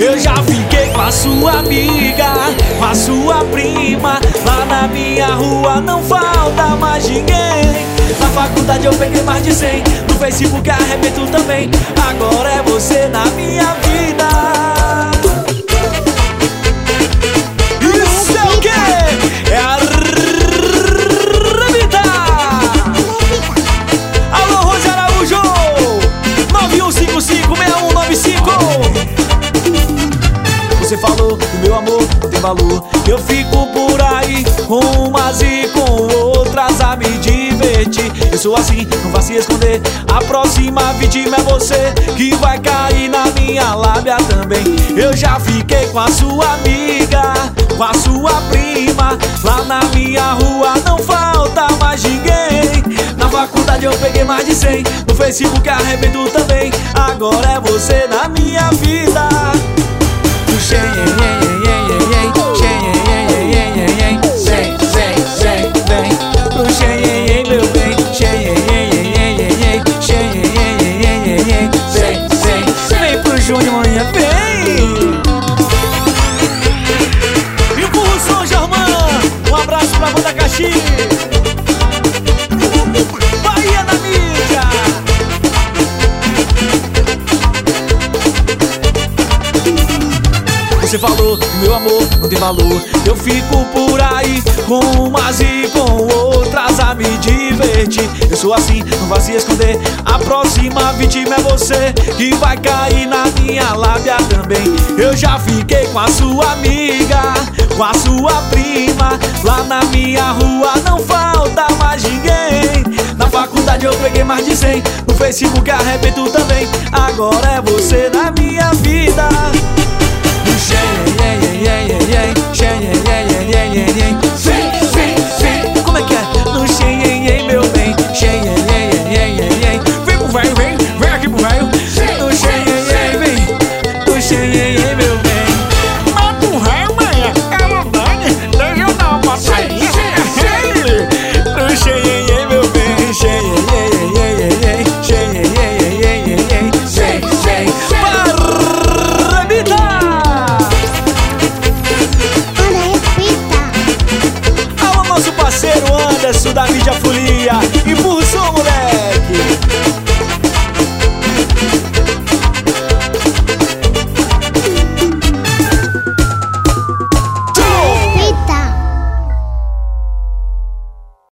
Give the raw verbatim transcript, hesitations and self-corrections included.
Eu já fiquei com a sua amiga, com a sua prima. Lá na minha rua não falta mais ninguém. Na faculdade eu peguei mais de cem. No Facebook arrebento também. Agora é você na minha vida. Isso é o quê? É a Revita. Alô, Rose Araújo, nove um cinco cinco, seis um nove cinco. Você falou que meu amor tem valor. Eu fico por aí com umas e com outras a me divertir. Eu sou assim, não vá se esconder. A próxima vítima é você, que vai cair na minha lábia também. Eu já fiquei com a sua amiga, com a sua prima. Lá na minha rua não falta mais ninguém. Na faculdade eu peguei mais de cem. No Facebook arrebento também. Agora é você na minha vida. Vem pro Júnior amanhã, vem! E o burro São Germán, um abraço pra banda Caxias. Bahia na mídia. Você falou que meu amor não tem valor. Eu fico por aí com umas e com outras a me divertir. Eu sou assim, não vá se esconder. A próxima vítima é você, que vai cair na minha lábia também. Eu já fiquei com a sua amiga, com a sua prima. Lá na minha rua não falta mais ninguém. Na faculdade eu peguei mais de cem. No Facebook arrebento também. Agora é você na minha vida.